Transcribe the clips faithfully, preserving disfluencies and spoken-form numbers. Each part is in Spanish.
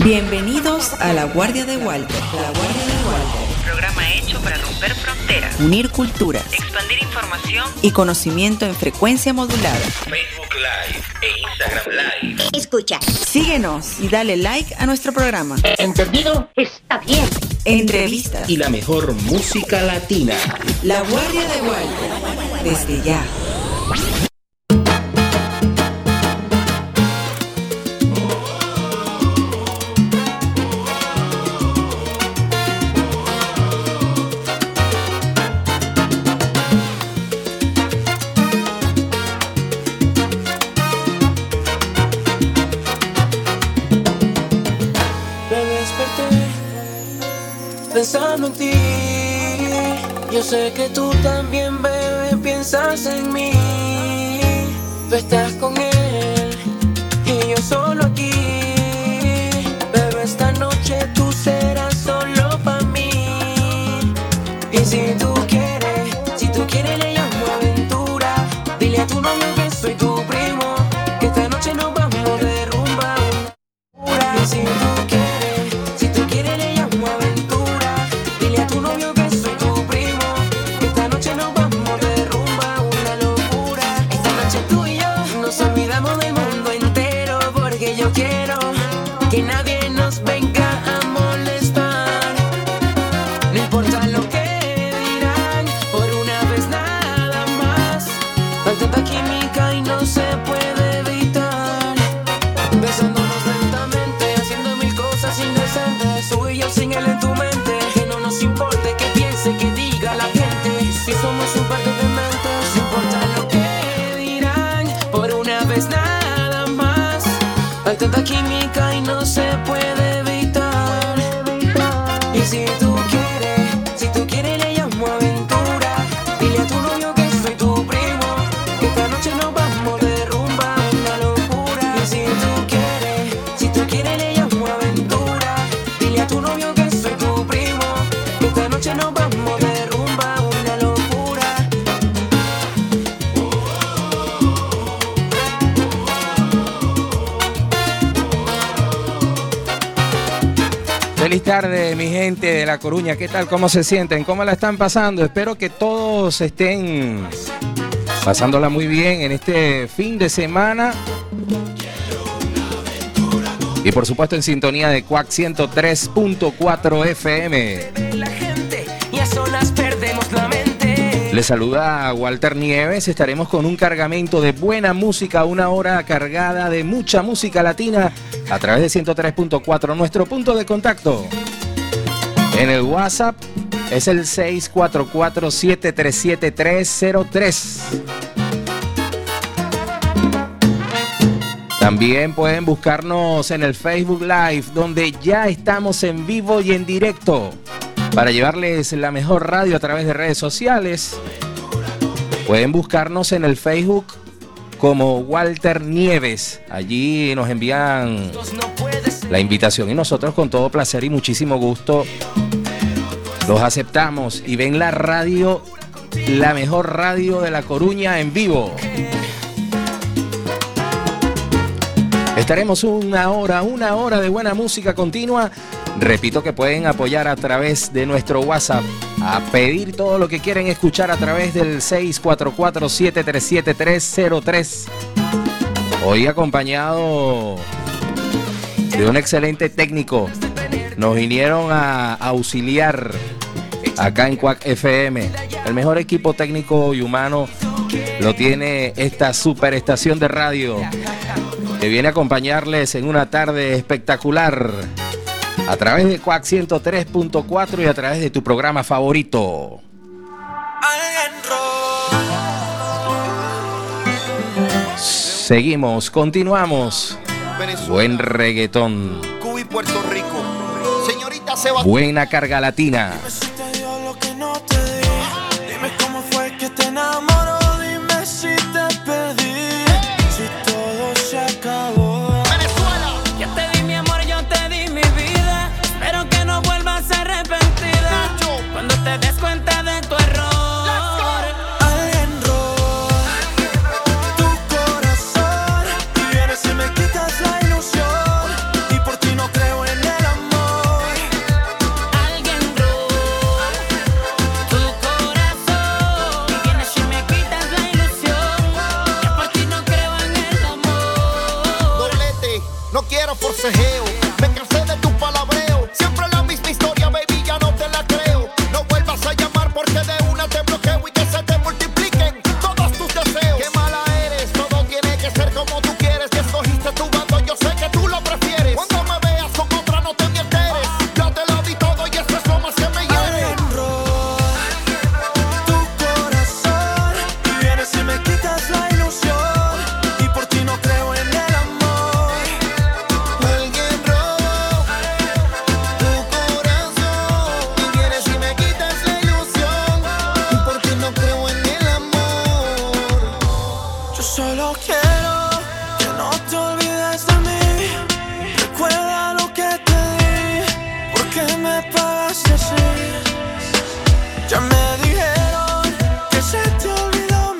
Bienvenidos a La Guardia de Walter. La Guardia de Walter. Un programa hecho para romper fronteras, unir culturas, expandir información y conocimiento en frecuencia modulada. Facebook Live e Instagram Live. Escucha. Síguenos y dale like a nuestro programa. ¿Entendido? Está bien. Entrevistas y la mejor música latina. La Guardia de Walter. Desde ya. Pensando en ti, yo sé que tú también, bebé, piensas en mí. Tú estás con él y yo solo aquí. Bebé, esta noche tú serás solo para mí. Y si tú quieres, si tú quieres le llamo aventura. Dile a tu novio que soy tu primo, que esta noche nos vamos de rumba. Y si tú quieres, si tú quieres le llamo aventura. Dile a tu novio que soy tu primo, que esta noche nos vamos de rumba, una locura. Esta noche tú y yo nos olvidamos del mundo entero, porque yo quiero que nadie nos venga a molestar. No importa lo que dirán, por una vez nada más. Hay tanta química y no se puede evitar. Besándonos lentamente, haciendo mil cosas indecentes. Tú y yo sin él en tu mente. Que no nos importe que piense, que diga la gente. Si somos un par de dementes. No importa lo que dirán, por una vez nada más. Hay tanta química y no se puede evitar. Y si tú quieres, si tú quieres le llamo aventura. Dile a tu novio que soy tu primo, que esta noche nos vamos de rumba, una locura. Y si tú quieres, si tú quieres le llamo aventura. Dile a tu novio que soy tu primo, que esta noche nos vamos de rumba, una locura. Feliz tarde, mi gente de La Coruña. ¿Qué tal? ¿Cómo se sienten? ¿Cómo la están pasando? Espero que todos estén pasándola muy bien en este fin de semana. Y por supuesto en sintonía de Quack ciento tres punto cuatro F M. La gente y a solas perdemos la mente. Les saluda Walter Nieves. Estaremos con un cargamento de buena música, una hora cargada de mucha música latina a través de ciento tres punto cuatro. Nuestro punto de contacto en el WhatsApp es el seis cuatro cuatro, siete tres siete, tres cero tres. También pueden buscarnos en el Facebook Live, donde ya estamos en vivo y en directo para llevarles la mejor radio a través de redes sociales. Pueden buscarnos en el Facebook como Walter Nieves. Allí nos envían la invitación y nosotros con todo placer y muchísimo gusto los aceptamos y ven la radio, la mejor radio de La Coruña en vivo. Estaremos una hora, una hora de buena música continua. Repito que pueden apoyar a través de nuestro WhatsApp, a pedir todo lo que quieren escuchar a través del seis cuatro cuatro, siete tres siete, tres cero tres. Hoy acompañado de un excelente técnico. Nos vinieron a auxiliar acá en Quack F M. El mejor equipo técnico y humano lo tiene esta superestación de radio, que viene a acompañarles en una tarde espectacular a través de Quack ciento tres punto cuatro y a través de tu programa favorito. Seguimos, continuamos. Buen reggaetón. Cuba y Puerto Rico. Señorita Seba. Buena carga latina. Dime si te dio lo que no te di. Dime cómo fue que te enamoró. Dime si te perdí. Si todo se acabó. Venezuela. Ya te di mi amor, yo te di mi vida. Espero que no vuelvas arrepentida. Nacho. Cuando te des cuenta de tu error. Alguien robó tu corazón. Y vienes y me quitas la ilusión. Y por ti no creo en no quiero forcejeo. Me cansé de tu palabreo. Siempre la misma historia, baby, ya no te la creo. No vuelvas a llamar porque de una te bloqueo y que se te multipliquen todos tus deseos. Qué mala eres, todo tiene que ser como tú quieres. Que escogiste tu bando, yo sé que tú lo prefieres. Cuando me veas con otra no te me enteres. Ya te lo di todo y eso es lo más que me hiere. Si me quitas la ilusión y por ti no creo en el amor. Alguien robó tu corazón y vienes y me quitas la ilusión y por ti no creo en el amor. Yo solo quiero que no te olvides de mí. Recuerda lo que te di, ¿por qué me pagaste así? Ya me dijeron que se te olvidó.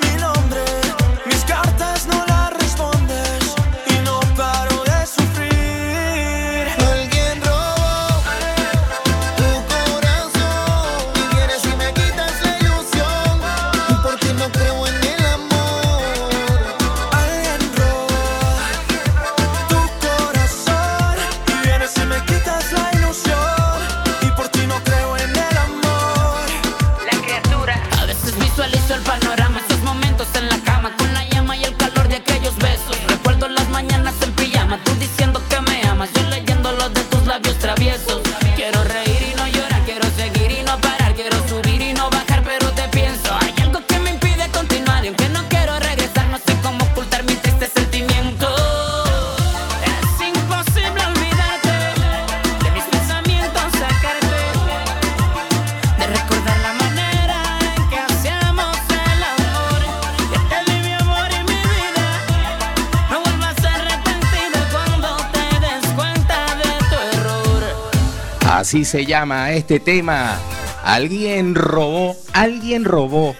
Visualizo el panorama, esos momentos en la cama, con la llama y el calor de aquellos besos. Recuerdo las mañanas en pijama, tú diciendo que me amas, yo leyendo los de tus labios traviesos. Quiero reír y no llorar, quiero seguir y no parar, quiero subir y no bajar, pero te pienso. Hay algo que me impide continuar y aunque no quiero regresar, no sé cómo ocultar mi triste sentimiento. Es imposible olvidarte, de mis pensamientos sacarte, de recordar la manera en que hacíamos el amor, que te di mi amor y mi vida. No vuelvas a arrepentirte cuando te des cuenta de tu error. Así se llama este tema. Alguien robó, alguien robó.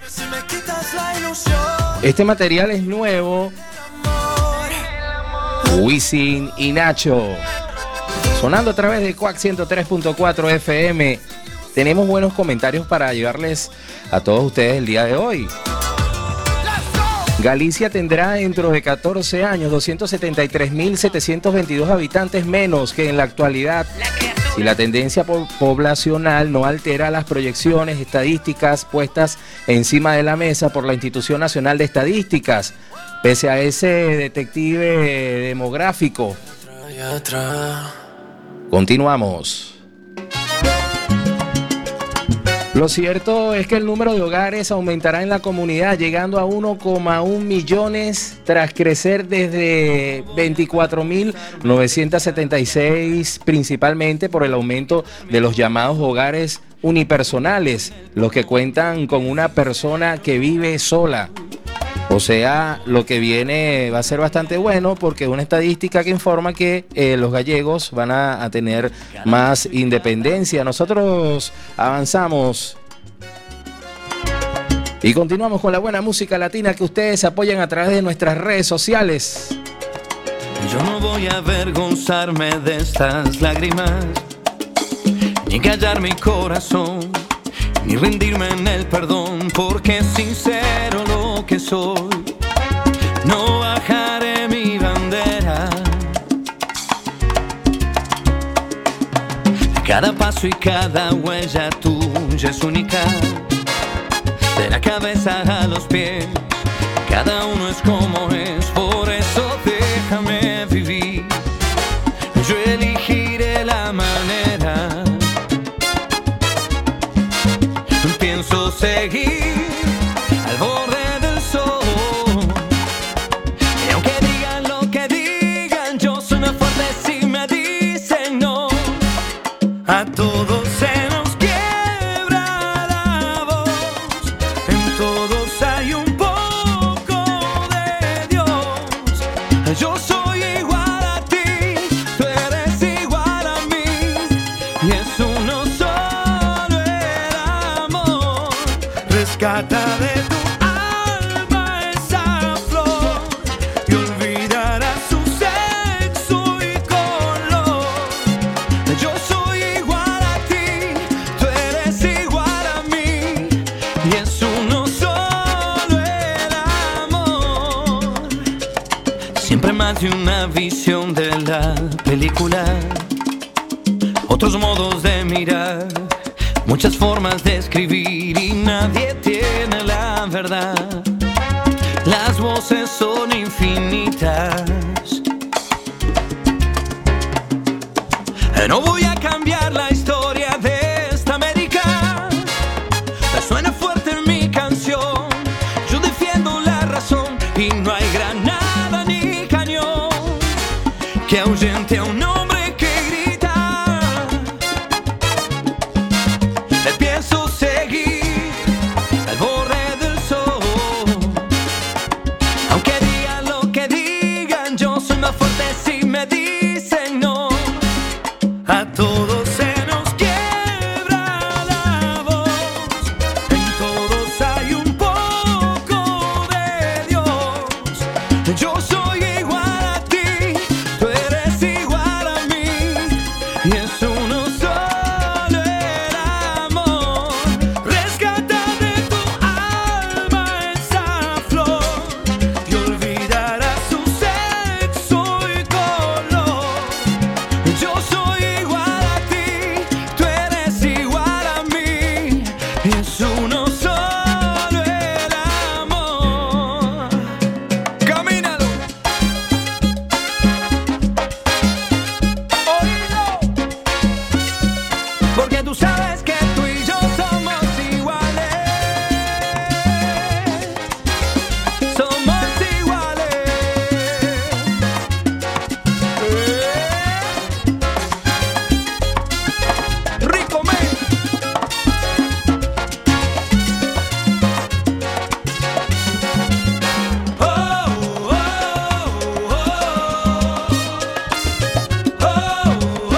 Este material es nuevo. Wisin y Nacho. Sonando a través de Quack ciento tres punto cuatro F M. Tenemos buenos comentarios para llevarles a todos ustedes el día de hoy. Galicia tendrá dentro de catorce años doscientos setenta y tres mil setecientos veintidós habitantes menos que en la actualidad. Si la tendencia po- poblacional no altera las proyecciones estadísticas puestas encima de la mesa por la Institución Nacional de Estadísticas, pese a ese detective demográfico. Continuamos. Lo cierto es que el número de hogares aumentará en la comunidad, llegando a uno coma uno millones tras crecer desde veinticuatro mil novecientos setenta y seis, principalmente por el aumento de los llamados hogares unipersonales, los que cuentan con una persona que vive sola. O sea, lo que viene va a ser bastante bueno porque es una estadística que informa que eh, los gallegos van a, a tener más independencia. Nosotros avanzamos y continuamos con la buena música latina que ustedes apoyan a través de nuestras redes sociales. Yo no voy a avergonzarme de estas lágrimas, ni callar mi corazón, ni rendirme en el perdón, porque es sincero lo que soy. No bajaré mi bandera. Cada paso y cada huella tuya es única, de la cabeza a los pies, cada uno es como es, por eso déjame vivir. Yo elegiré la manera. Pienso seguir al borde del sol, y aunque digan lo que digan, yo soy más fuerte si me dicen no. A todos se nos quiebra la voz, en todos hay un poco de Dios. Yo soy igual a ti, tú eres igual a mí, y es uno solo el amor. Rescata de tu alma esa flor y olvidarás su sexo y color. Yo soy igual a ti, tú eres igual a mí, y es uno solo el amor. Siempre más de una visión de la la película, otros modos de mirar, muchas formas de escribir y nadie tiene la verdad. Las voces son infinitas. No voy a cambiar la historia de esta América. Suena fuerte mi canción, yo defiendo la razón y no hay granada ni cañón que ahuyente a un hombre que grita. Pienso seguir al borde del sol, aunque digan lo que digan, yo soy más fuerte si me dicen no. A todos se nos quiebra la voz, en todos hay un poco de Dios. Yo soy igual a ti, tú eres igual a mí, y es uno solo el amor. Rescata de tu alma esa flor y olvidarás su sexo y color. Yo soy igual a ti, tú eres igual a mí, y es uno solo el amor. Camínalo. Oílo. Porque tú sabes que tú y yo somos iguales. Somos iguales. Eh. Rico men. Oh, oh, oh, oh. Oh, oh,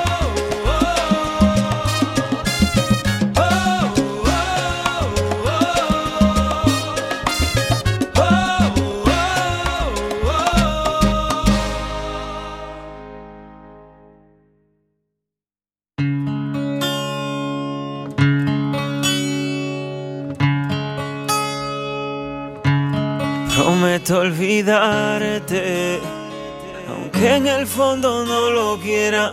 Prometo olvidarte, aunque en el fondo no lo quiera.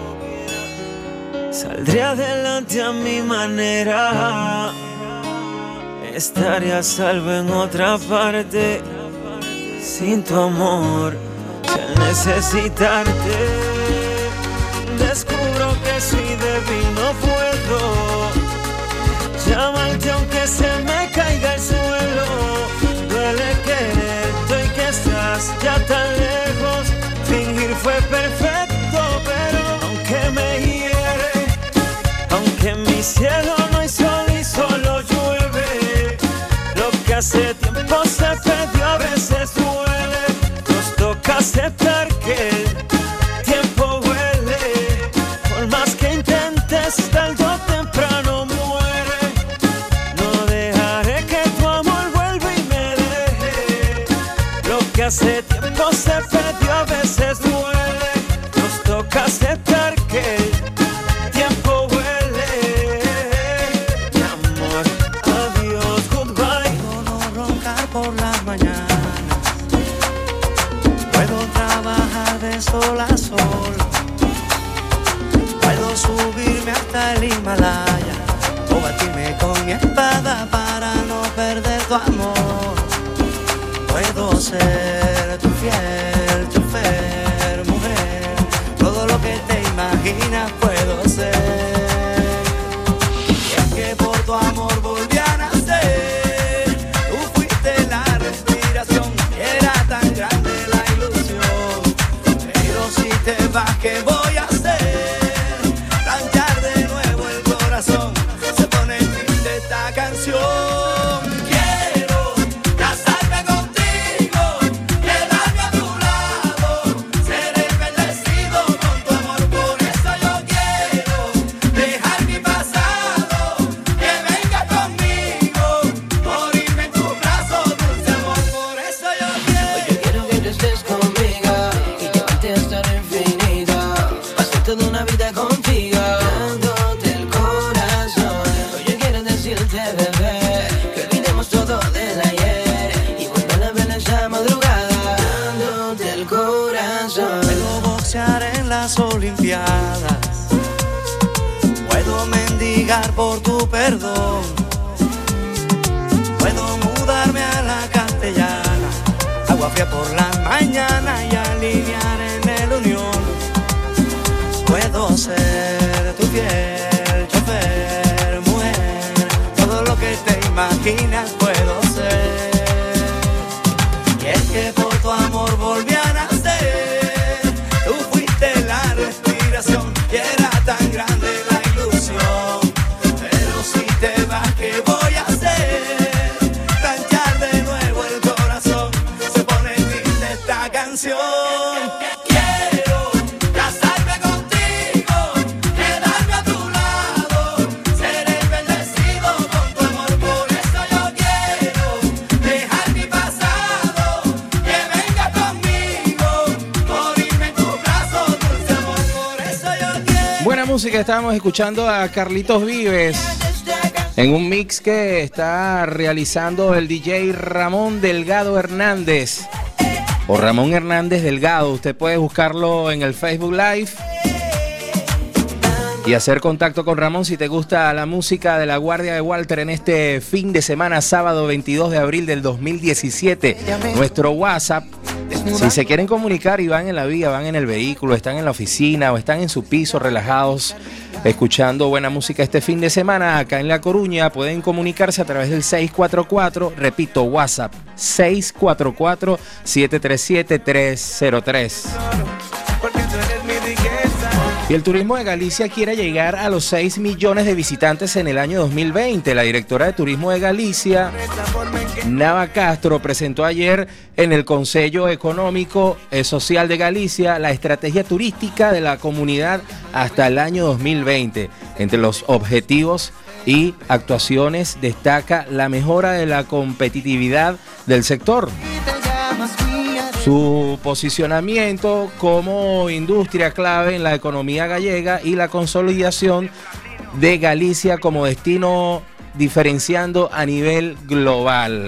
Saldré adelante a mi manera. Estaré a salvo en otra parte. Sin tu amor, sin necesitarte. Descubro que soy débil, no puedo llamarte aunque se me caiga el suelo. Duele quererte y que estás ya tan lejos. Fingir fue perfecto, pero aunque me hiere, aunque en mi cielo no hay sol y solo llueve, lo que hace tiempo se perdió a veces duele. Nos toca aceptar que el tiempo huele. Por más que intentes, tarde o temprano muere. No dejaré que tu amor vuelva y me deje. Lo que hace tiempo se perdió a veces duele. Nos toca aceptar que el tiempo huele. Mi amor, adiós, goodbye. Puedo no roncar por las mañanas, puedo trabajar de sol a sol, puedo subirme hasta el Himalaya o batirme con mi espada para no perder tu amor. Puedo ser tu fiel chofer, mujer, todo lo que te imaginas puedo ser. Y es que por tu amor volví a nacer. Tú fuiste la respiración, era tan grande la ilusión. Pero si te vas, ¿qué voy a hacer? Planchar de nuevo el corazón. Se pone triste esta canción. boxear en las Olimpiadas. Puedo mendigar por tu perdón. Puedo mudarme a la Castellana, agua fría por la mañana y alinear en el Unión. Puedo ser tu fiel chofer, mujer, todo lo que te imaginas puedo ser. Y es que por tu amor volví a nacer. Tú fuiste la respiración y era tan grande la ilusión. Pero si te vas, ¿qué voy a hacer? Planchar de nuevo el corazón. Se pone triste esta canción. Quiero casarme contigo, quedarme a tu lado, seré bendecido con tu amor. Por eso yo quiero dejar mi pasado, que venga conmigo, morirme en tu brazo, dulce amor. Por eso yo quiero. Buena música, estábamos escuchando a Carlitos Vives en un mix que está realizando el D J Ramón Delgado Hernández, o Ramón Hernández Delgado. Usted puede buscarlo en el Facebook Live y hacer contacto con Ramón si te gusta la música de La Guardia de Walter en este fin de semana, sábado veintidós de abril del dos mil diecisiete. Nuestro WhatsApp, si se quieren comunicar y van en la vía, van en el vehículo, están en la oficina o están en su piso relajados escuchando buena música este fin de semana acá en La Coruña, pueden comunicarse a través del seis cuatro cuatro, repito, WhatsApp seis cuatro cuatro, siete tres siete, tres cero tres. Y el turismo de Galicia quiere llegar a los seis millones de visitantes en el año dos mil veinte. La directora de Turismo de Galicia, Nava Castro, presentó ayer en el Consejo Económico y Social de Galicia la estrategia turística de la comunidad hasta el año dos mil veinte. Entre los objetivos y actuaciones destaca la mejora de la competitividad del sector, su posicionamiento como industria clave en la economía gallega y la consolidación de Galicia como destino diferenciando a nivel global.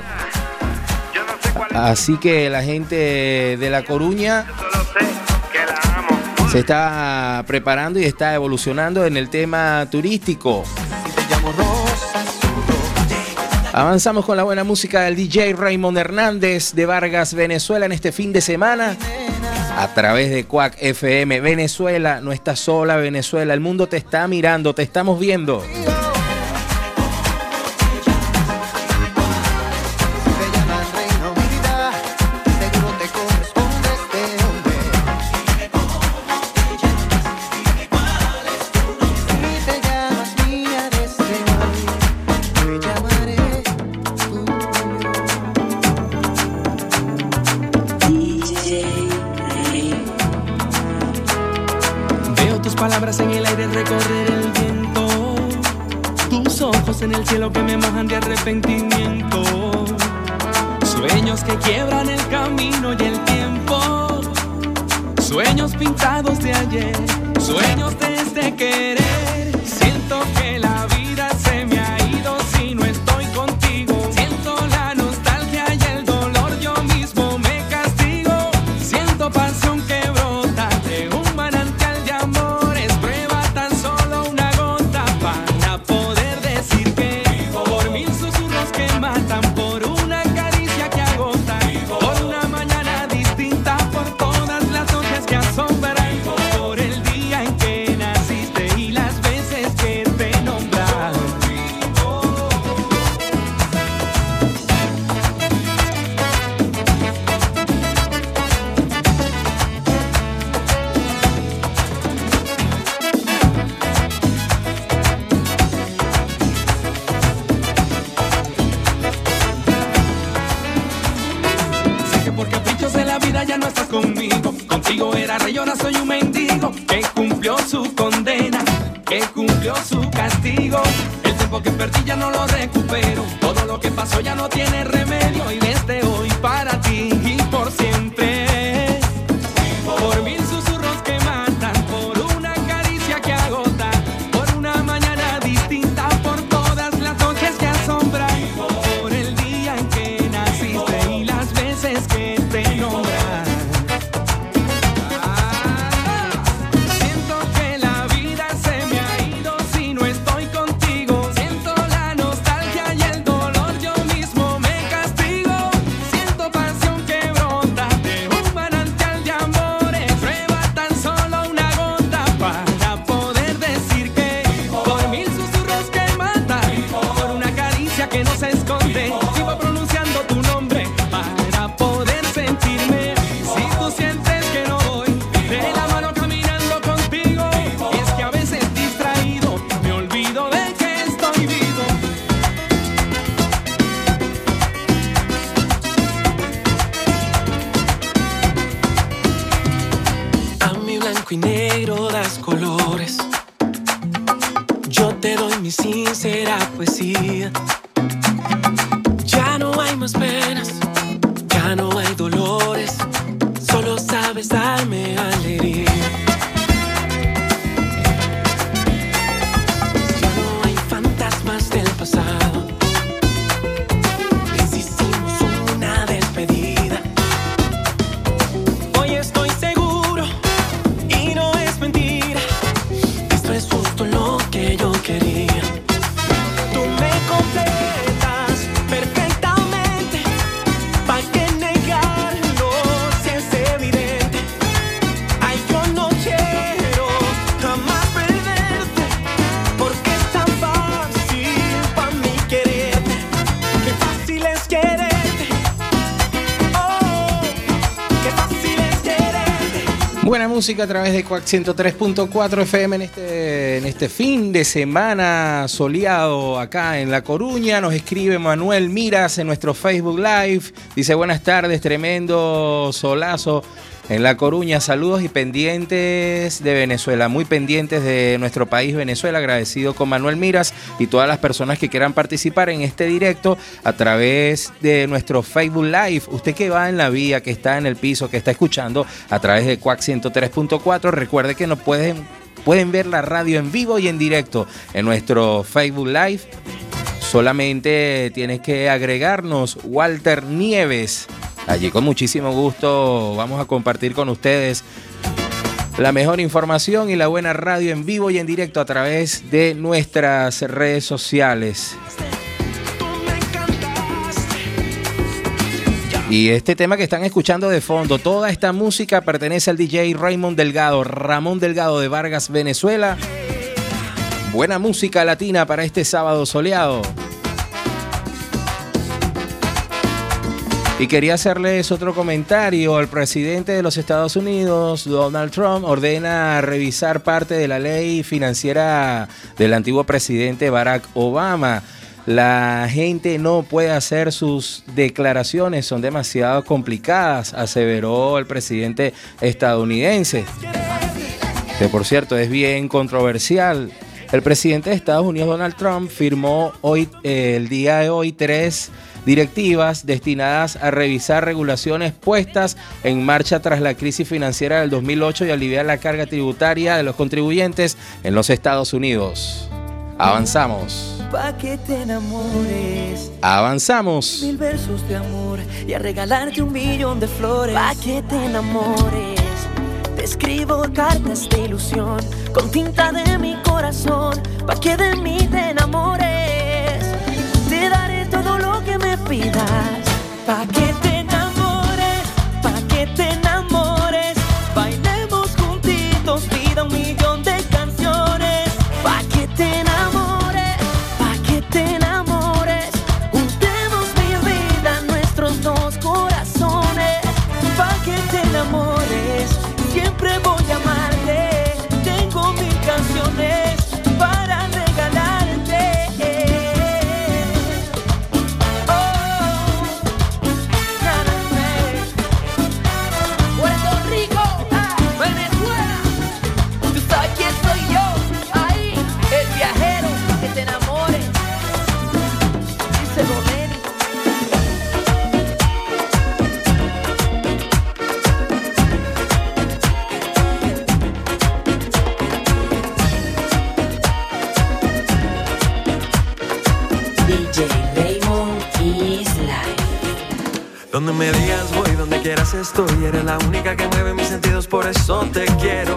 Así que la gente de La Coruña se está preparando y está evolucionando en el tema turístico. Avanzamos con la buena música del D J Raymond Hernández de Vargas, Venezuela, en este fin de semana a través de Quack F M. Venezuela, no estás sola, Venezuela, el mundo te está mirando, te estamos viendo. Palabras en el aire recorrer el viento, tus ojos en el cielo que me mojan de arrepentimiento, sueños que quiebran el camino y el tiempo, sueños pintados de ayer, sueños de este querer. Siento que la vida se me ha ido si no estoy contigo. Siento la nostalgia y el dolor, yo mismo me castigo. Siento pasión que brota de un manantial de amor. Contigo era rey, ahora soy un mendigo que cumplió su condena, que cumplió su castigo. El tiempo que perdí ya no lo recupero, todo lo que pasó ya no tiene remedio. Y desde hoy para ti y por siempre, por mil susurros que matan, por una caricia que agota, por una mañana distinta, por todas las noches que asombran, por el día en que naciste y las veces que te nombran. todo das colores. Yo te doy mi sincera poesía. Ya no hay más penas, ya no hay dolores, solo sabes darme alegría. Ya no hay fantasmas del pasado, les hicimos una despedida. Hoy estoy seguro y no es mentira, esto es justo lo que yo quería. Tú me completas perfectamente, ¿pa' qué negarlo si es evidente? Ay, yo no quiero jamás perderte, porque es tan fácil pa' mí quererte. Qué fácil es quererte, oh, qué fácil es quererte. Buena música a través de Quack ciento tres punto cuatro F M en este, en este fin de semana soleado acá en La Coruña. Nos escribe Manuel Miras en nuestro Facebook Live. Dice, buenas tardes, tremendo solazo en La Coruña. Saludos y pendientes de Venezuela, muy pendientes de nuestro país Venezuela. Agradecido con Manuel Miras y todas las personas que quieran participar en este directo a través de nuestro Facebook Live. Usted que va en la vía, que está en el piso, que está escuchando a través de Quack ciento tres punto cuatro, recuerde que nos pueden, pueden ver la radio en vivo y en directo en nuestro Facebook Live. Solamente tienes que agregarnos Walter Nieves. Allí con muchísimo gusto vamos a compartir con ustedes la mejor información y la buena radio en vivo y en directo a través de nuestras redes sociales. Y este tema que están escuchando de fondo, toda esta música pertenece al D J Raymond Delgado, Ramón Delgado de Vargas, Venezuela. Buena música latina para este sábado soleado. Y quería hacerles otro comentario. El presidente de los Estados Unidos, Donald Trump, ordena revisar parte de la ley financiera del antiguo presidente Barack Obama. La gente no puede hacer sus declaraciones, son demasiado complicadas, aseveró el presidente estadounidense, que por cierto es bien controversial. El presidente de Estados Unidos, Donald Trump, firmó hoy, eh, el día de hoy, tres directivas destinadas a revisar regulaciones puestas en marcha tras la crisis financiera del dos mil ocho y aliviar la carga tributaria de los contribuyentes en los Estados Unidos. Avanzamos. Pa' que te enamores. Avanzamos. Mil versos de amor y a regalarte un millón de flores. Pa' que te enamores. Te escribo cartas de ilusión con tinta de mi corazón. Pa' que de mí te enamores. Te daré todo lo que me pidas. Pa' que te enamores. Pa' que te enamores. Bailemos juntitos, vida, un millón de canciones. Pa' que te enamores. Pa' que te enamores. Juntemos mi vida, nuestros dos corazones. Pa' que te enamores. Siempre voy a amarte. Tengo mil canciones para regalarte. Oh, Puerto Rico, Venezuela. Tú sabes quién soy yo. Ahí, el viajero, que te enamores. Dice Romero. D J Raymond is live. Donde me digas voy, donde quieras estoy. Eres la única que mueve mis sentidos, por eso te quiero.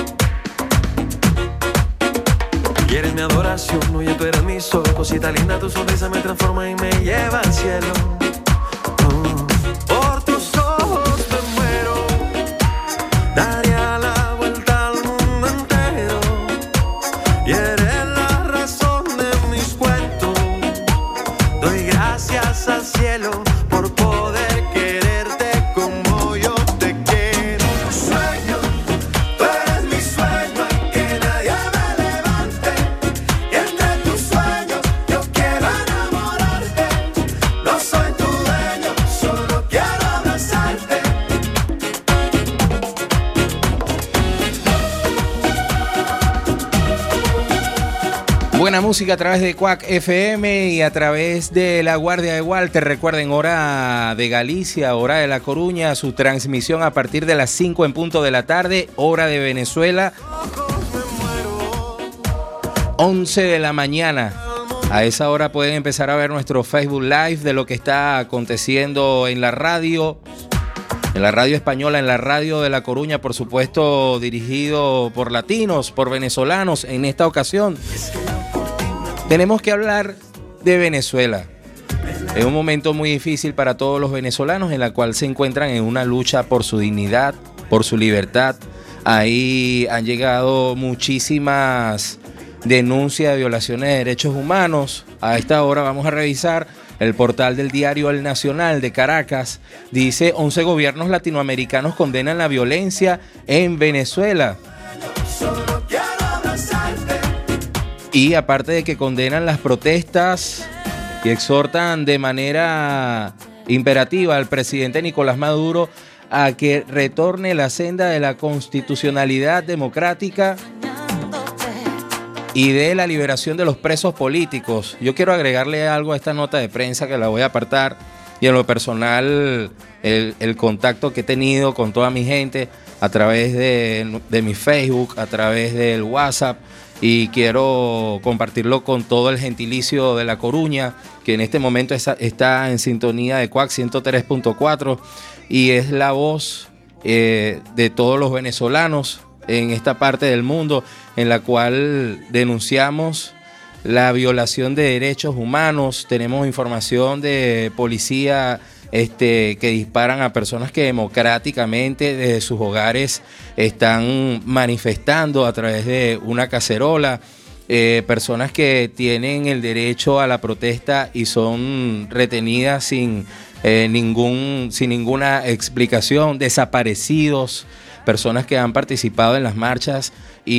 Y eres mi adoración, oye, tú eres mi sol. Cosita linda, tu sonrisa me transforma y me lleva al cielo. Oh. Por tus ojos me muero. Daría la vuelta al mundo entero. Y eres la razón de mis cuentos. Doy gracias al cielo por poder quererte como yo te quiero. Sueño, tú eres mi sueño, que nadie me levante. Y entre tus sueños yo quiero enamorarte. No soy tu Buena música a través de Quack F M y a través de La Guardia de Walter. Recuerden, hora de Galicia, hora de La Coruña, su transmisión a partir de las cinco en punto de la tarde, hora de Venezuela, once de la mañana. A esa hora pueden empezar a ver nuestro Facebook Live de lo que está aconteciendo en la radio, en la radio española, en la radio de La Coruña, por supuesto, dirigido por latinos, por venezolanos. En esta ocasión tenemos que hablar de Venezuela. Es un momento muy difícil para todos los venezolanos, en la cual se encuentran en una lucha por su dignidad, por su libertad. Ahí han llegado muchísimas denuncias de violaciones de derechos humanos. A esta hora vamos a revisar el portal del diario El Nacional de Caracas. Dice: once gobiernos latinoamericanos condenan la violencia en Venezuela. Y aparte de que condenan las protestas y exhortan de manera imperativa al presidente Nicolás Maduro a que retorne la senda de la constitucionalidad democrática y de la liberación de los presos políticos. Yo quiero agregarle algo a esta nota de prensa que la voy a apartar, y en lo personal el, el contacto que he tenido con toda mi gente a través de, de mi Facebook, a través del WhatsApp, y quiero compartirlo con todo el gentilicio de La Coruña, que en este momento está, está en sintonía de Quack ciento tres punto cuatro y es la voz eh, de todos los venezolanos en esta parte del mundo, en la cual denunciamos la violación de derechos humanos. Tenemos información de policía este, que disparan a personas que democráticamente desde sus hogares están manifestando a través de una cacerola. Eh, personas que tienen el derecho a la protesta y son retenidas sin, eh, ningún, sin ninguna explicación, desaparecidos. Personas que han participado en las marchas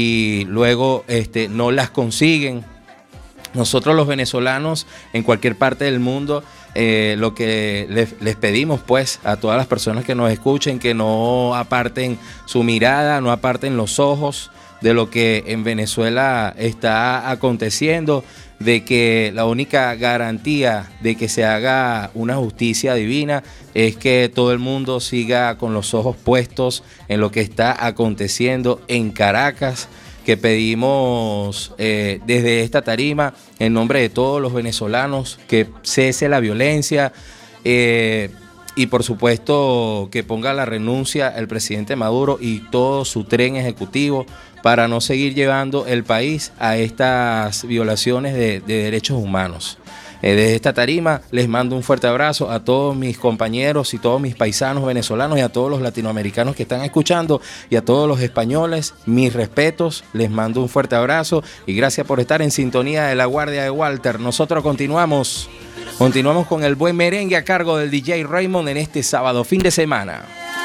y luego este, no las consiguen. Nosotros los venezolanos en cualquier parte del mundo, eh, lo que les, les pedimos pues a todas las personas que nos escuchen, que no aparten su mirada, no aparten los ojos de lo que en Venezuela está aconteciendo, de que la única garantía de que se haga una justicia divina es que todo el mundo siga con los ojos puestos en lo que está aconteciendo en Caracas, que pedimos eh, desde esta tarima, en nombre de todos los venezolanos, que cese la violencia eh, y por supuesto que ponga la renuncia el presidente Maduro y todo su tren ejecutivo, para no seguir llevando el país a estas violaciones de, de derechos humanos. Eh, desde esta tarima les mando un fuerte abrazo a todos mis compañeros y todos mis paisanos venezolanos y a todos los latinoamericanos que están escuchando y a todos los españoles, mis respetos, les mando un fuerte abrazo y gracias por estar en sintonía de La Guardia de Walter. Nosotros continuamos, continuamos con el buen merengue a cargo del D J Raymond en este sábado, fin de semana.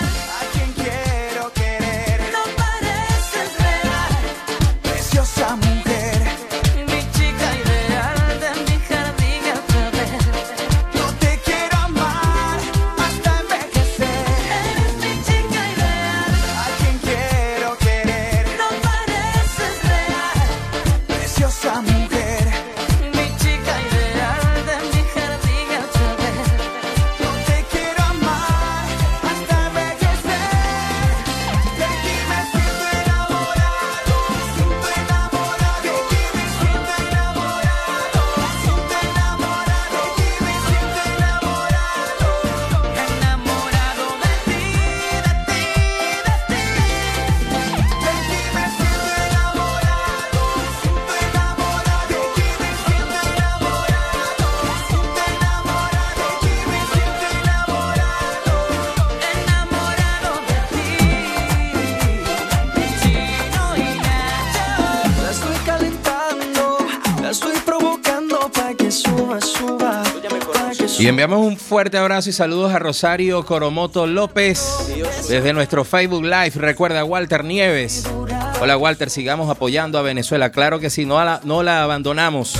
Y enviamos un fuerte abrazo y saludos a Rosario Coromoto López desde nuestro Facebook Live. Recuerda, Walter Nieves. Hola Walter, sigamos apoyando a Venezuela. Claro que sí, no la, no la abandonamos.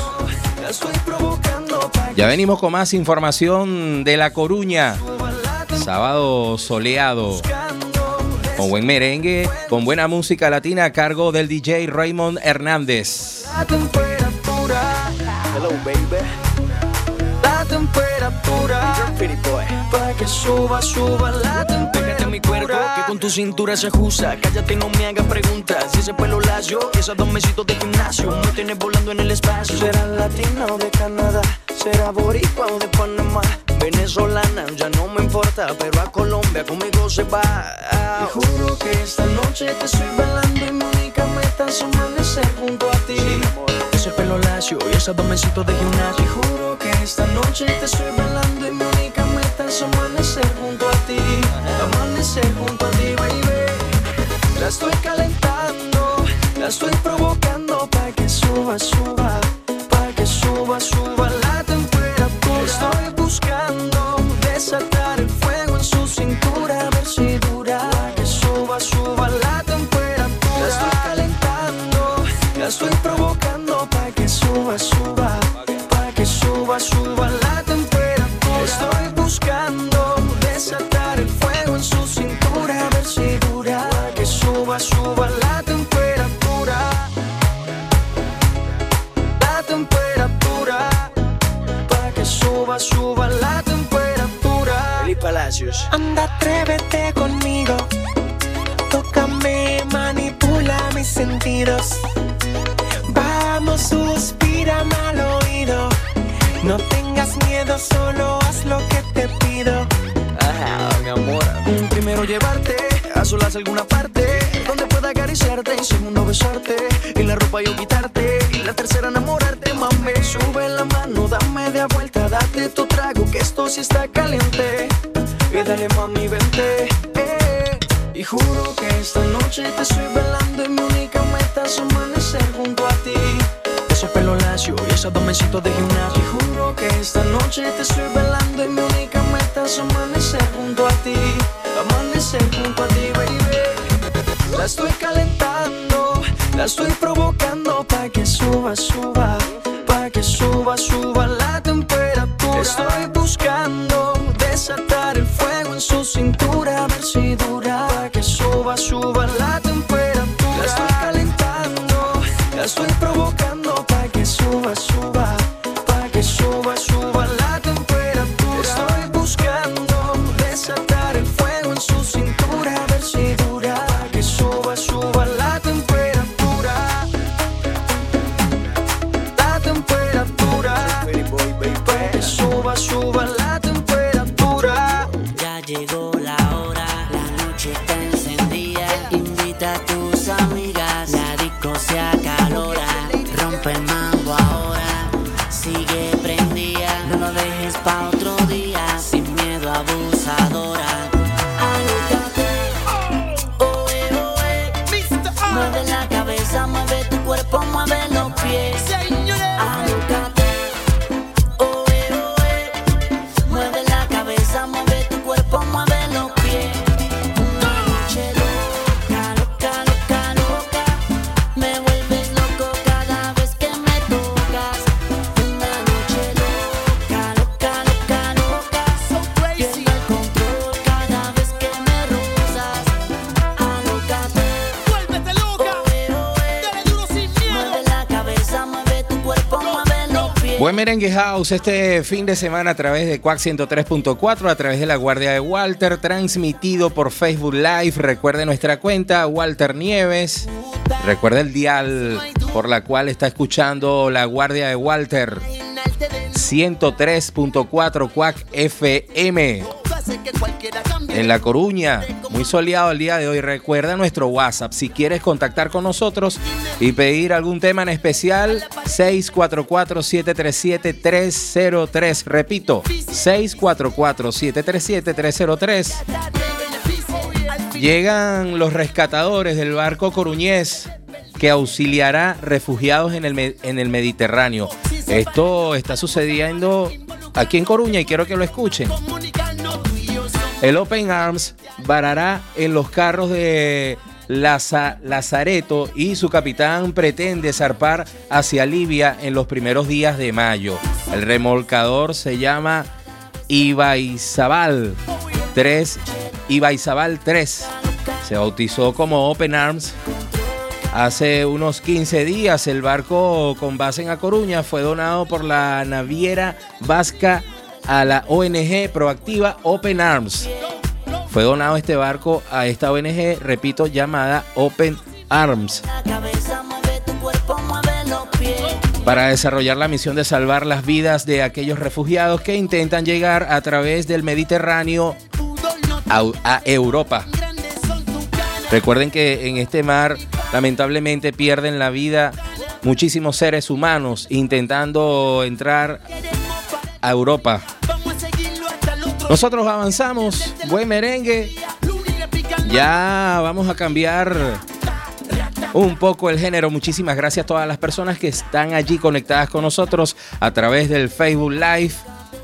Ya venimos con más información de La Coruña. Sábado soleado, con buen merengue, con buena música latina a cargo del D J Raymond Hernández. temperatura. Hello, baby. La temperatura. Pa' que suba, suba la temperatura. Pégate a mi cuerpo, que con tu cintura se ajusta. Cállate y no me hagas preguntas. Si ese pelo lacio y esos dos mesitos de gimnasio me tienes volando en el espacio. Será latina o de Canadá, será boricua o de Panamá, venezolana, ya no me importa, pero a Colombia conmigo se va. Te juro que esta noche te estoy bailando y mi única meta es amanecer junto a ti. Sí, ese pelo lacio y esos dos mesitos de gimnasio. Te juro que esta noche te estoy bailando y mi única meta es amanecer junto a ti. Amanecer junto a ti, baby. La estoy calentando, la estoy provocando pa' que suba, suba, pa' que suba, suba la temperatura. Estoy buscando desatar el fuego en su cintura, a ver si dura. Pa' que suba, suba la temperatura. La estoy calentando, la estoy provocando pa' que suba, suba, pa' que suba, suba la temperatura. Estoy buscando desatar el fuego en su cintura, a ver si dura. Pa' que suba, suba la temperatura. La temperatura. Pa' que suba, suba la temperatura. Eli Palacios. Anda, atrévete conmigo. Tócame, manipula mis sentidos. Vamos, suspírame al oído. No tengas miedo, solo haz lo que te pido. Ah, mi amor. Primero llevarte a solas a alguna parte donde pueda acariciarte, y segundo besarte, y la ropa yo quitarte, y la tercera enamorarte, mami. Sube la mano, dame de vuelta, date tu trago, que esto sí está caliente. Y dale, mami, vente, eh. Y juro que esta noche te estoy velando y mi única meta es amanecer junto a ti. Ese pelo lacio y esos dos mesitos de gimnasio. Y juro que esta noche te estoy velando y mi única meta es amanecer junto a ti. Amanecer junto a ti, baby. La estoy calentando, la estoy provocando pa' que suba, suba, pa' que suba, suba la temperatura. Estoy buscando desatar el fuego en su cintura, a ver si dura. Pa' que suba, suba la temperatura. La estoy calentando, la estoy provocando pa' que suba, suba, pa' que suba, suba la temperatura. Estoy buscando desatar el fuego en su cintura, a ver si dura. Pa' que suba, suba la temperatura. La temperatura. Pa' que suba, suba la temperatura. Ya llegó la hora, la noche está encendida. Invita a tus amigas, la disco se acalora. Rompe el mambo ahora, sigue prendida. No lo dejes pa' otro día, sin miedo abusadora. Alócate, oe, oe. Mueve la cabeza, mueve tu cuerpo, mueve los pies. Alócate, oe, oe. Mueve la cabeza, mueve tu cuerpo, mueve los pies. Una noche loca, loca, loca, loca. Me vuelves loco cada vez que me tocas. Una noche loca, loca, loca, loca. Pierdo el control cada vez que me rozas. Alócate, vuélvete loca. Oe, oe. Dale duro sin miedo. Mueve la cabeza, mueve tu cuerpo, mueve los pies. Buen Merengue House este fin de semana a través de Quack ciento tres punto cuatro, a través de La Guardia de Walter, transmitido por Facebook Live. Recuerde nuestra cuenta, Walter Nieves. Recuerde el dial por la cual está escuchando La Guardia de Walter, ciento tres punto cuatro Quack F M. En La Coruña, muy soleado el día de hoy. Recuerda nuestro WhatsApp si quieres contactar con nosotros y pedir algún tema en especial, seis cuatro cuatro, siete tres siete, tres cero tres. Repito, seis cuatro cuatro, siete tres siete, tres cero tres. Llegan los rescatadores del barco coruñés que auxiliará refugiados en el, en el Mediterráneo. Esto está sucediendo aquí en Coruña y quiero que lo escuchen. El Open Arms varará en los carros de Laza, Lazareto y su capitán pretende zarpar hacia Libia en los primeros días de mayo. El remolcador se llama Ibaizabal tres. Ibaizabal tres. Se bautizó como Open Arms Hace unos quince días el barco con base en A Coruña fue donado por la naviera vasca a la O N G proactiva Open Arms. Fue donado este barco a esta O N G, repito, llamada Open Arms, para desarrollar la misión de salvar las vidas de aquellos refugiados que intentan llegar a través del Mediterráneo a, a Europa. Recuerden que en este mar lamentablemente pierden la vida muchísimos seres humanos intentando entrar a Europa. Nosotros avanzamos, buen merengue. Ya vamos a cambiar un poco el género. Muchísimas gracias a todas las personas que están allí conectadas con nosotros a través del Facebook Live.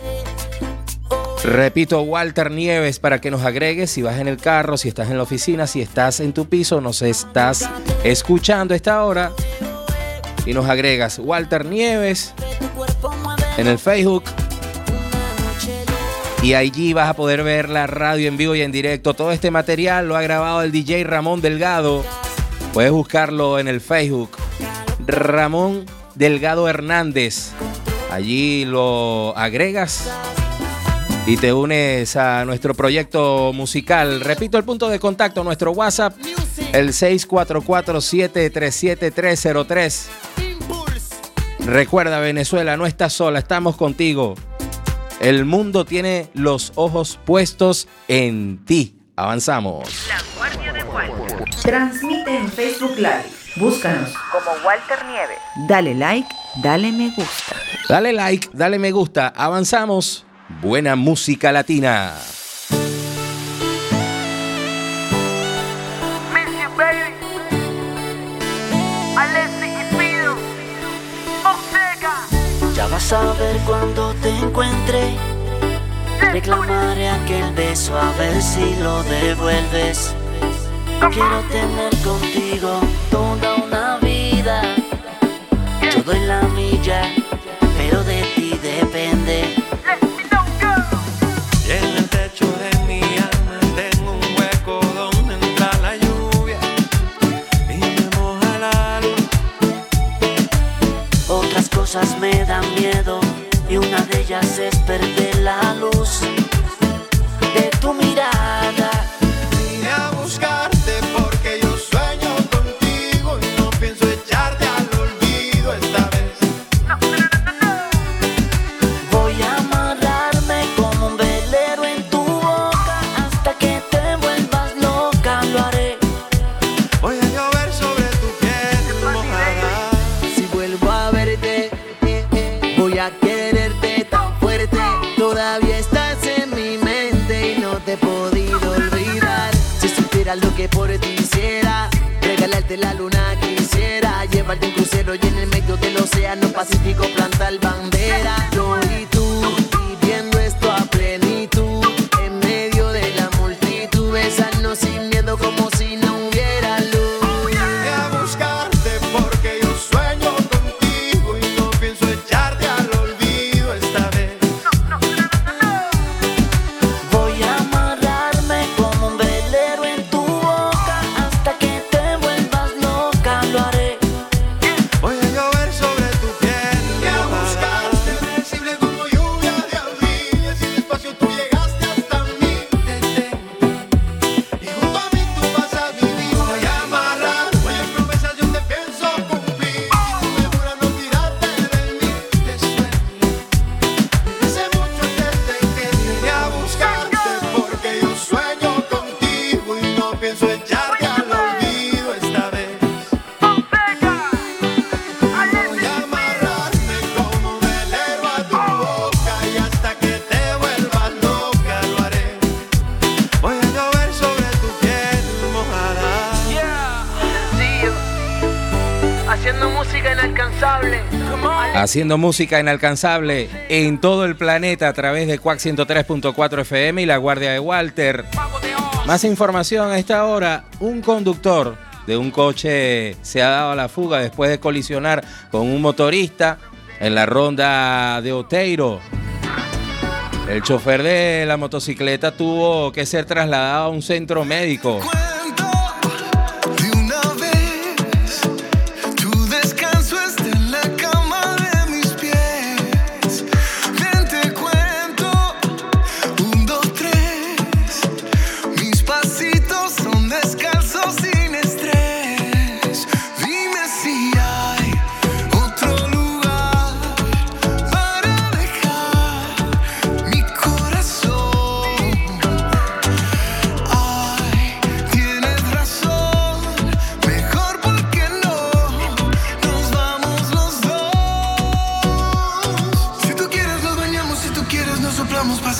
Repito, Walter Nieves, para que nos agregues si vas en el carro, si estás en la oficina, si estás en tu piso, nos estás escuchando a esta hora y nos agregas Walter Nieves en el Facebook. Y allí vas a poder ver la radio en vivo y en directo. Todo este material lo ha grabado el D J Ramón Delgado. Puedes buscarlo en el Facebook. Ramón Delgado Hernández. Allí lo agregas y te unes a nuestro proyecto musical. Repito el punto de contacto, nuestro WhatsApp, el seis cuatro cuatro, siete tres siete, tres cero tres. Recuerda, Venezuela, no estás sola, estamos contigo. El mundo tiene los ojos puestos en ti. Avanzamos. La Guardia de Walter. Transmite en Facebook Live. Búscanos Como Walter Nieves. Dale like, dale me gusta. Dale like, dale me gusta. Avanzamos. Buena música latina. Ya vas a ver cuando te encuentre. Reclamaré aquel beso a ver si lo devuelves. Quiero tener contigo toda una vida. Yo doy la milla, pero de ti depende. Y en el techo de mi alma tengo un hueco donde entra la lluvia y me moja la luz. Otras cosas me dan miedo y una de ellas es perder la luz de tu mirada. Vine a buscarte porque yo sueño contigo y no pienso echarte al olvido esta vez. Voy a amarrarme como un velero en tu boca hasta que te vuelvas loca, lo haré. Voy a llover sobre tu piel mojada. Si vuelvo a verte, voy a quererte tan fuerte. Todavía estás en mi mente y no te he podido olvidar. Si supieras lo que por ti hiciera, regalarte la luna quisiera, llevarte en crucero y en el medio del océano Pacífico plantar bandera. Yo y tú viviendo esto a plenitud, en medio de la multitud, besarnos sin miedo como si no hubiera luz. Vine a buscarte porque yo sueño contigo y no pienso echarte al olvido esta vez. Voy a amarrarme como un velero en tu boca hasta que te vuelvas loca, lo haré. Voy a llover sobre tu piel Vine a mojada. buscarte, flexible como lluvia de abril. Y así despacio tú llegaste hasta mí. Y junto a mí tú vas a vivir. Voy a amarrarme, promesas yo te pienso cumplir. Y tú me juras no tirarte de mí. Te sueño hace mucho desde que vine a buscarte porque yo sueño contigo y no pienso echarte al olvido esta vez. Voy a amarrarme como un velero a tu boca y hasta que te vuelvas loca lo haré. Voy a llover sobre tu piel mojada. Sencillo. Haciendo música inalcanzable. Haciendo música inalcanzable en todo el planeta a través de Quack ciento tres punto cuatro F M y La Guardia de Walter. Más información a esta hora. Un conductor de un coche se ha dado a la fuga después de colisionar con un motorista en la ronda de Oteiro. El chofer de la motocicleta tuvo que ser trasladado a un centro médico. De una vez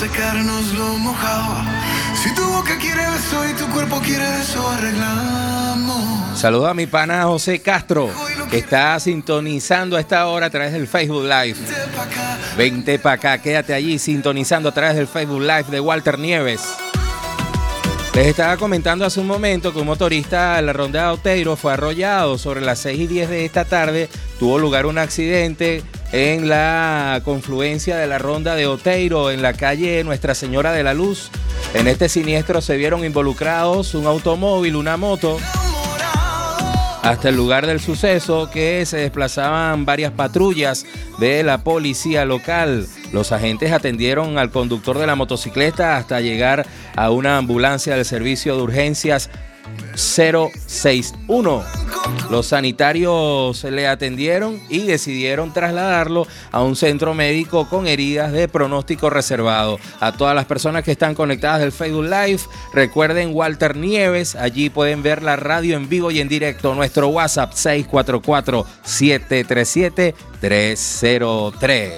secarnos lo mojado. Si tu boca quiere beso y tu cuerpo quiere eso, arreglamos. Saludo a mi pana José Castro, que está sintonizando a esta hora a través del Facebook Live. Vente pa' acá, quédate allí sintonizando a través del Facebook Live de Walter Nieves. Les estaba comentando hace un momento que un motorista en la ronda de Oteiro fue arrollado sobre las seis y diez de esta tarde. Tuvo lugar un accidente en la confluencia de la ronda de Oteiro en la calle Nuestra Señora de la Luz. En este siniestro se vieron involucrados un automóvil, una moto. Hasta el lugar del suceso que se desplazaban varias patrullas de la policía local. Los agentes atendieron al conductor de la motocicleta hasta llegar a una ambulancia del servicio de urgencias cero seis uno. Los sanitarios le atendieron y decidieron trasladarlo a un centro médico con heridas de pronóstico reservado. A todas las personas que están conectadas del Facebook Live, recuerden Walter Nieves, allí pueden ver la radio en vivo y en directo. Nuestro WhatsApp seis cuatro cuatro, siete tres siete, tres cero tres.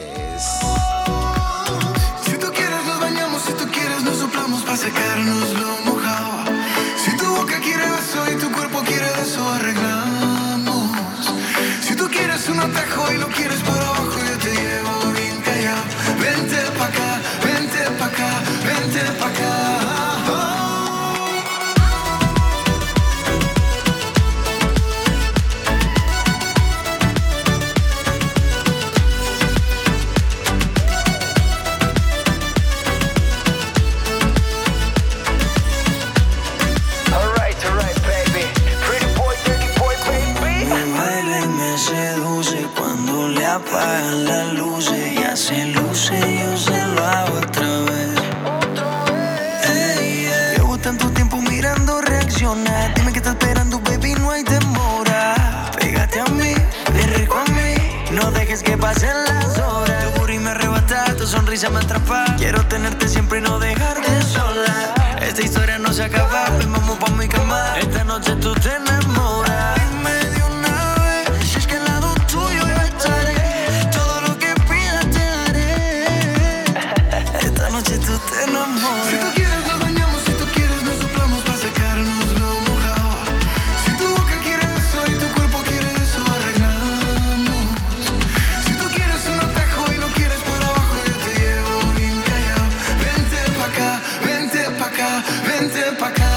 Si tú quieres nos bañamos, si tú quieres nos soplamos para secarnos lo mojado. Si tu boca quiere beso y tu cuerpo quiere eso, arreglamos. Si tú quieres un atajo y lo quieres por abajo, yo te llevo bien callado. Vente pa' acá, vente pa' acá, vente pa' acá. Apagan las luces, ya se luce, yo se lo hago otra vez. Hey, yeah. Llevo tanto tiempo mirando reaccionar. Dime qué estás esperando, baby, no hay demora. Pégate a mí, ven rico a mí. No dejes que pasen las horas. Tu booty me arrebata, tu sonrisa me atrapa. Quiero tenerte siempre y no dejarte sola. Esta historia no se acaba, ven, vamos pa' mi cama. Esta noche tú te enamoras. Dime de una vez, si es que al lado tuyo yo estaré. Si tú te enamoras. Si tú quieres nos bañamos, si tú quieres nos soplamos para secarnos lo mojado. Si tu boca quiere eso y tu cuerpo quiere eso, arreglamos. Si tú quieres un atajo y lo quieres por abajo, yo te llevo bien callado. Vente pa' acá, vente pa' acá, vente pa' acá.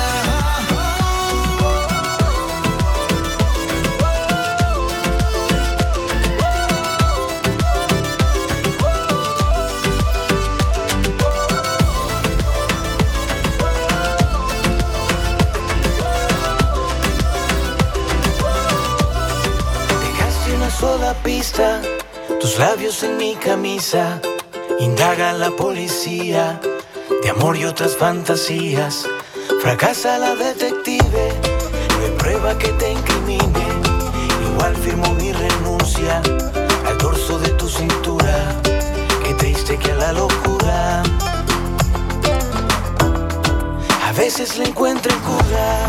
Sola pista, tus labios en mi camisa, indaga la policía, de amor y otras fantasías, fracasa la detective, no hay prueba que te incrimine, igual firmo mi renuncia, al dorso de tu cintura, qué triste que a la locura, a veces le encuentro cura.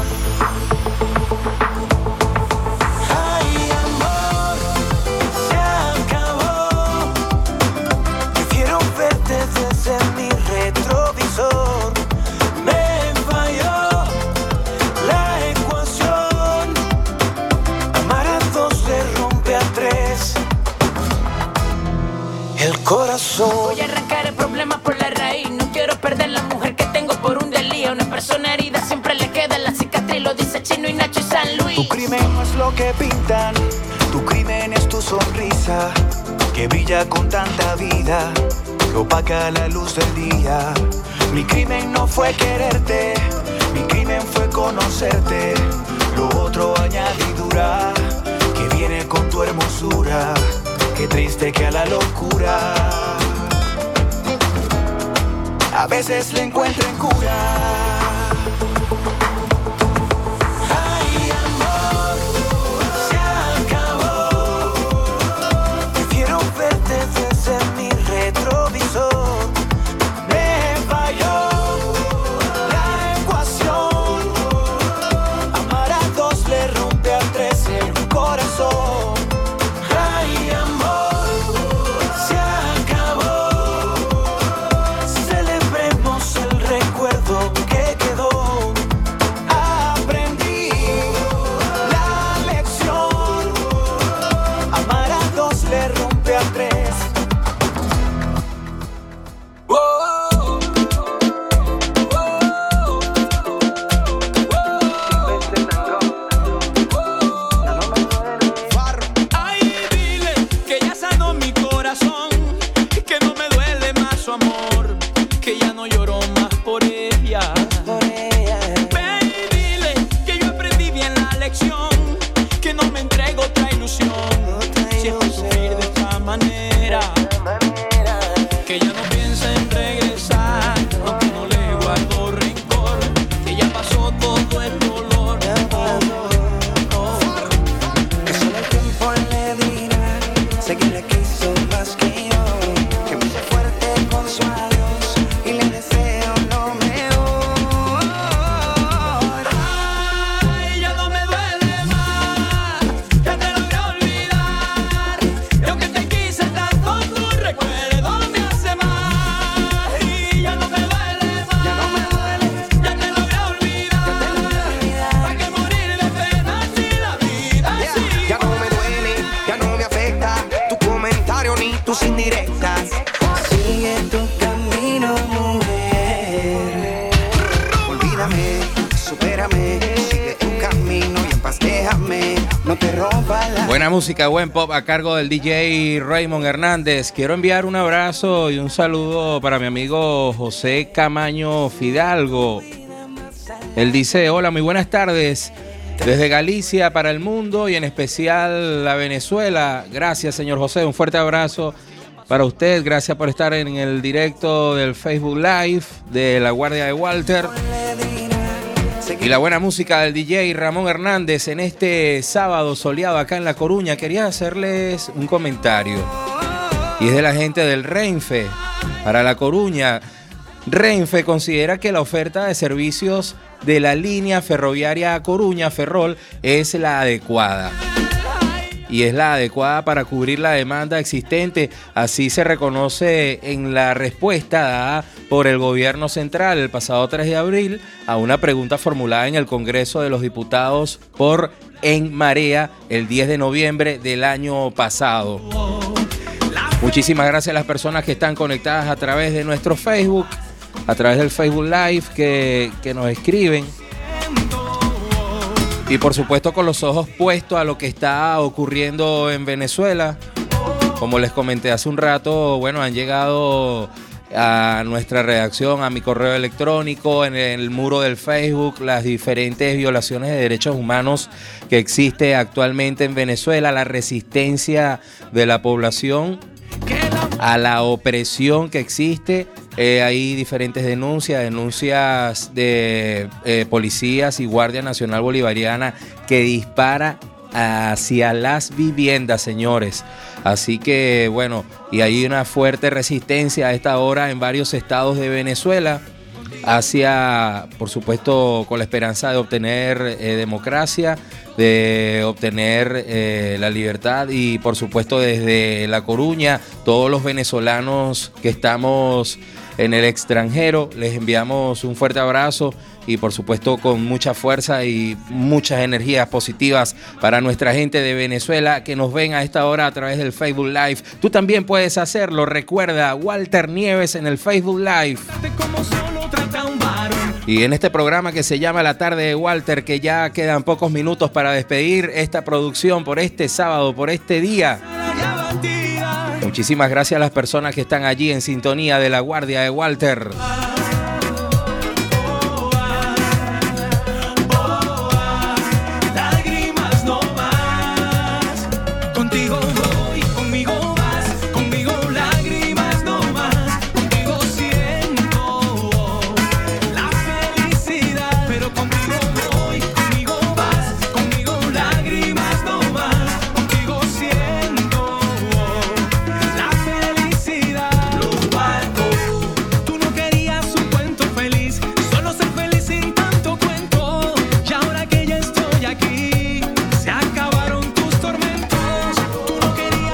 Desde mi retrovisor me falló la ecuación. Amar a dos le rompe a tres el corazón. Voy a arrancar el problema por la raíz. No quiero perder la mujer que tengo por un delío. Una persona herida siempre le queda la cicatriz. Lo dice Chino y Nacho y San Luis. Tu crimen no es lo que pintan, tu crimen es tu sonrisa que brilla con tanta vida, que opaca la luz del día. Mi crimen no fue quererte, mi crimen fue conocerte. Lo otro añadidura que viene con tu hermosura. Qué triste que a la locura a veces le encuentren cura. Desde mi retrovisor me falló la ecuación. Amar a dos le rompe a tres el corazón. Ay, amor, se acabó. Celebremos. ilusión. Siempre sufrir de esta manera, que ya no piensa en regresar, aunque no le guardo rencor, que ya pasó todo el dolor. Oh, oh. Que solo el tiempo le dirá, sé que le quiso más que yo, que me hizo fuerte con su adiós y le deseo lo mejor. Ay, ya no me duele más, ya te logré olvidar, y aunque te quise tanto, tu recuerdo me hace mal. Y ya no me duele más, Ya no me duele, ya te logré olvidar, ¿para qué morir de pena si la vida sigue? ya no me duele, ya no me afecta tu comentario ni tus indirectas. Sigue tu camino, mujer. Olvídame, supérame, sigue tu camino y en paz déjame, no te rompa la... Buena música, buen pop a cargo del D J Raymond Hernández. Quiero enviar un abrazo y un saludo para mi amigo José Camaño Fidalgo. Él dice: hola, muy buenas tardes. Desde Galicia para el mundo y en especial a Venezuela. Gracias, señor José. Un fuerte abrazo para usted. Gracias por estar en el directo del Facebook Live de La Guardia de Walter. Y la buena música del D J Ramón Hernández en este sábado soleado acá en La Coruña. Quería hacerles un comentario. Y es de la gente del Renfe para La Coruña. Renfe considera que la oferta de servicios de la línea ferroviaria a Coruña, Ferrol, es la adecuada. Y es la adecuada para cubrir la demanda existente. Así se reconoce en la respuesta dada por el gobierno central el pasado tres de abril a una pregunta formulada en el Congreso de los Diputados por En Marea el diez de noviembre del año pasado. Muchísimas gracias a las personas que están conectadas a través de nuestro Facebook, a través del Facebook Live, que, que nos escriben. Y por supuesto con los ojos puestos a lo que está ocurriendo en Venezuela. Como les comenté hace un rato, bueno, han llegado a nuestra redacción, a mi correo electrónico, en el muro del Facebook, las diferentes violaciones de derechos humanos que existe actualmente en Venezuela, la resistencia de la población a la opresión que existe. Eh, hay diferentes denuncias, denuncias de eh, policías y Guardia Nacional Bolivariana que dispara hacia las viviendas, señores. Así que, bueno, y hay una fuerte resistencia a esta hora en varios estados de Venezuela hacia, por supuesto, con la esperanza de obtener eh, democracia, de obtener eh, la libertad. Y por supuesto desde La Coruña, todos los venezolanos que estamos en el extranjero, les enviamos un fuerte abrazo y por supuesto con mucha fuerza y muchas energías positivas para nuestra gente de Venezuela que nos ven a esta hora a través del Facebook Live. Tú también puedes hacerlo, recuerda, Walter Nieves en el Facebook Live. Y en este programa que se llama La Tarde de Walter, que ya quedan pocos minutos para despedir esta producción por este sábado, por este día. Muchísimas gracias a las personas que están allí en sintonía de La Guardia de Walter. Lágrimas no más, contigo voy, conmigo vas, conmigo lágrimas no más, contigo siento la felicidad, pero contigo voy, conmigo vas, conmigo lágrimas no más, contigo siento la felicidad. Los barcos, tú no querías un cuento feliz, solo ser feliz sin tanto cuento, y ahora que ya estoy aquí, se acabaron tus tormentos. Tú no querías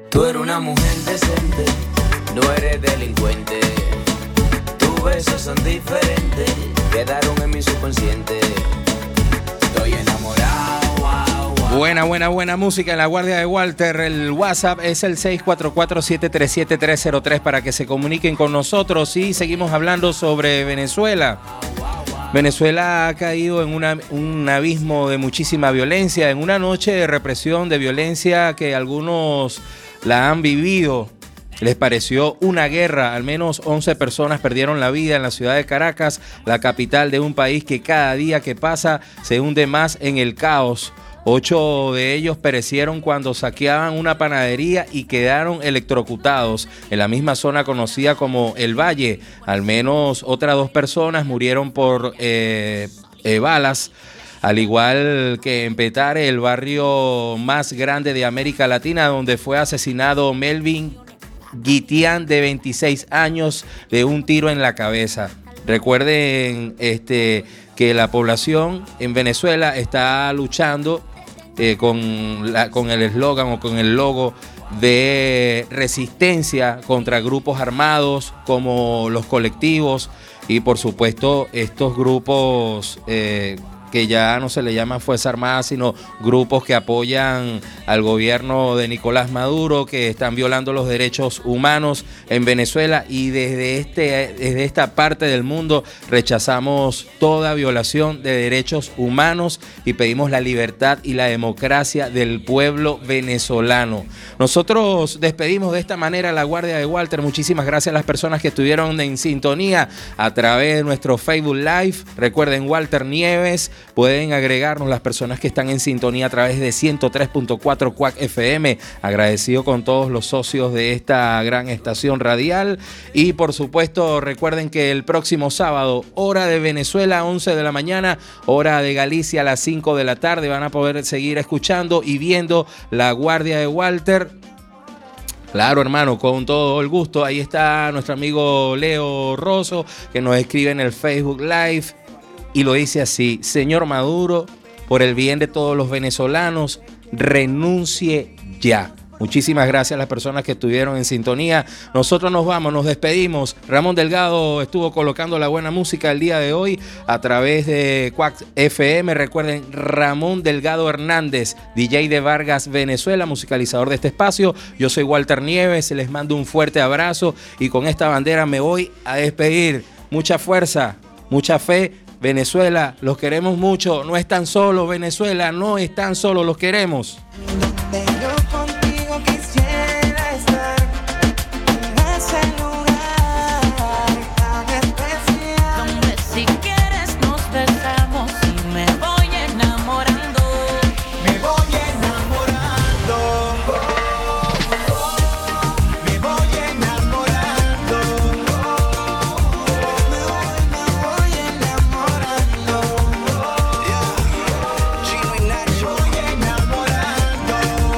Tú eres una mujer decente, no eres delincuente. Tus besos son diferentes, quedaron en mi subconsciente. Estoy enamorado, wow, wow. Buena, buena, buena música en la Guardia de Walter. El WhatsApp es el seis cuatro cuatro, siete tres siete, tres cero tres para que se comuniquen con nosotros. Y seguimos hablando sobre Venezuela. Venezuela ha caído en una, un abismo de muchísima violencia, en una noche de represión, de violencia que algunos la han vivido. Les pareció una guerra. Al menos once personas perdieron la vida en la ciudad de Caracas, la capital de un país que cada día que pasa se hunde más en el caos. Ocho de ellos perecieron cuando saqueaban una panadería y quedaron electrocutados en la misma zona conocida como El Valle. Al menos otras dos personas murieron por eh, eh, balas. Al igual que en Petare, el barrio más grande de América Latina, donde fue asesinado Melvin Guitián, de veintiséis años, de un tiro en la cabeza. Recuerden este, que la población en Venezuela está luchando eh, con, la, con el eslogan o con el logo de resistencia contra grupos armados como los colectivos y por supuesto estos grupos eh, que ya no se le llaman Fuerza Armada, sino grupos que apoyan al gobierno de Nicolás Maduro, que están violando los derechos humanos en Venezuela, y desde, este, desde esta parte del mundo rechazamos toda violación de derechos humanos y pedimos la libertad y la democracia del pueblo venezolano. Nosotros despedimos de esta manera la Guardia de Walter. Muchísimas gracias a las personas que estuvieron en sintonía a través de nuestro Facebook Live. Recuerden, Walter Nieves. Pueden agregarnos las personas que están en sintonía a través de ciento tres punto cuatro Cuac F M. Agradecido con todos los socios de esta gran estación radial. Y por supuesto, recuerden que el próximo sábado, hora de Venezuela, once de la mañana, hora de Galicia, a las cinco de la tarde, van a poder seguir escuchando y viendo la Guardia de Walter. Claro, hermano, con todo el gusto. Ahí está nuestro amigo Leo Rosso, que nos escribe en el Facebook Live. Y lo dice así: señor Maduro, por el bien de todos los venezolanos, renuncie ya. Muchísimas gracias a las personas que estuvieron en sintonía. Nosotros nos vamos, nos despedimos. Ramón Delgado estuvo colocando la buena música el día de hoy a través de Cuac F M. Recuerden, Ramón Delgado Hernández, D J de Vargas, Venezuela, musicalizador de este espacio. Yo soy Walter Nieves, les mando un fuerte abrazo y con esta bandera me voy a despedir. Mucha fuerza, mucha fe. Venezuela, los queremos mucho. No están solos, Venezuela, no están solos, los queremos. Pero contigo quisiera estar en ese lugar tan especial, donde si quieres nos besamos y me voy enamorando. me voy enamorando, me voy enamorando, me voy enamorando, Chino y Nacho, me voy enamorando.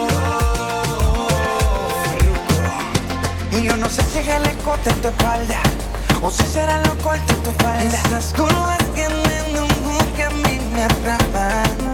Y yo no sé si es el escote en tu espalda o si será lo corto en tu falda. Esas curvas que me que a mí me atrapan.